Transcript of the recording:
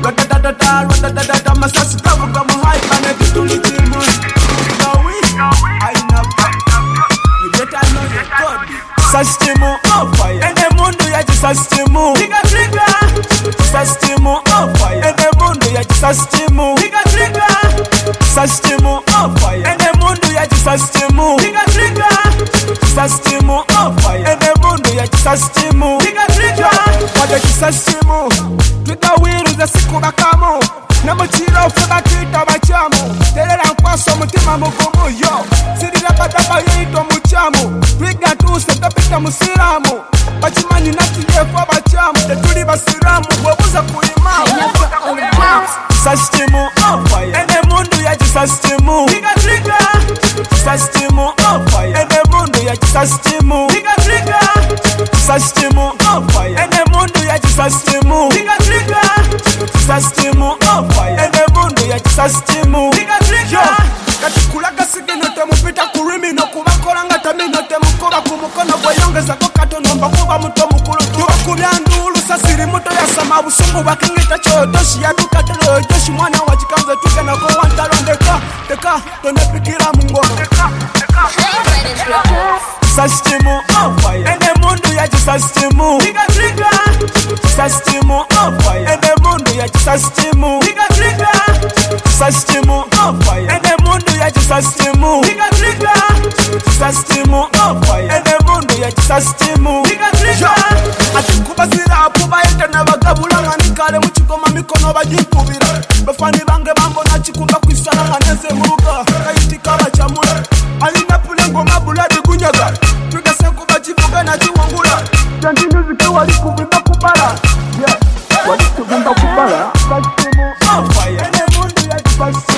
Rata masasi kavuga muhai kane tutulitimu. Sastimu on fire, and the mundo ya sastimu. Trigger, sastimu on fire, and the mundo ya sastimu. Trigger, sastimu on fire, and the mundo ya sastimu. Trigger, sastimu on fire, and the mundo ya sastimu. Trigger, wada sastimu. Trigger wiru za siku bakamo. Namuchira ufuga twita bachamu. Terera nkwaso mutima mugumu yo. Sirira badaba yito muchamu. Trigger tu setapita musiramu. Bachimani natiye kwa bachamu. Tetuli basiramu webuza kuimamu. Sastimu on fire, and the mundo ya sastimu. Trigger, sastimu on fire, and the mundo ya sastimu. Trigger, sastimu on fire, and the mundo ya sastimu. Trigger, sastimu on fire, and the mundo ya sastimu. Yo, katikulaga sigino temupita kurimi no kubakola ngata minote mukoba kumukono gweyongeza ko katono mbakuba muto mukulu tubakubyandulu sasiri muto ya sama busungu bakingita chodoshi ya dukatelo joshi mwana wa chikanza tukena ko wantalondeka teka tonepikira mungono sastimu on fire, and the mundo ya sastimu. Trigger, sastimu on fire, and the mundo ya sastimu. Trigger, sastimu on fire, and the mundo ya sastimu. Trigger, sastimu on fire, and the mundo ya sastimu. Atikubazira apuba yete nabagabulanga nikale muchikoma mikono bagikubira. Bafani bange bambo nachikumba kwisala neze muruka kayitika bachamula. Alina pulengo mabula digunyaga. Trigger sekuba chivuga na chiwangula. Jandini zike wali kubimba kubala. Yeah, wali kubimba kubala. Sastimu on fire, and the mundo ya sastimu.